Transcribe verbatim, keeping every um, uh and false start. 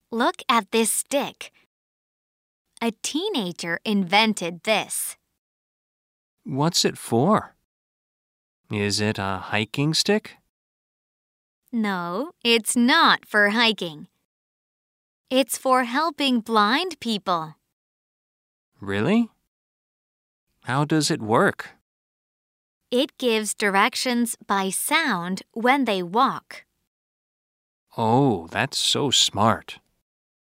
Look at this stick. A teenager invented this. What's it for? Is it a hiking stick? No, it's not for hiking. It's for helping blind people. Really? How does it work? It gives directions by sound when they walk. Oh, that's so smart.